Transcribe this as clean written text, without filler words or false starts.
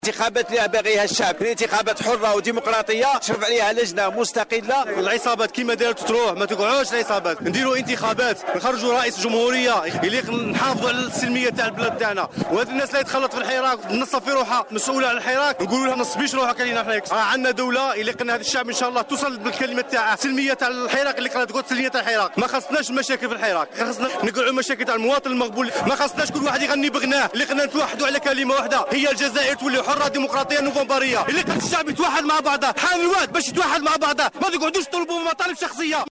انتخابات اللي باغيها الشعب، انتخابات حره وديمقراطيه تشرف عليها لجنه مستقله. العصابات كيما دارت تروح، ما تقعوش العصابات، نديروا انتخابات، نخرجوا رئيس جمهوريه يليق، نحافظوا على السلميه تاع البلاد تاعنا. وهذه الناس اللي يتخلط في الحراك نصف في روحها مسؤوله على الحراك، نقولوا لها نصبيش روحك علينا حنا. عندنا دوله يليق لنا هذا الشعب ان شاء الله توصل بالكلمه تاع السلميه تاع الحراك اللي قالت تقول سلميه تاع الحراك. ما خصناش المشاكل في الحراك، خصنا نقعوا المشاكل تاع المواطن المقبول. ما خصناش كل واحد يغني بغناه، اللي قلنا نتوحدوا على كلمه واحده هي الجزائر تولي حره ديمقراطيه نوفمبريه. اللي قال الشعب يتوحد مع بعضه، حان الوقت باش يتوحد مع بعضه، ما تقعدوش تطلبوا مطالب شخصيه.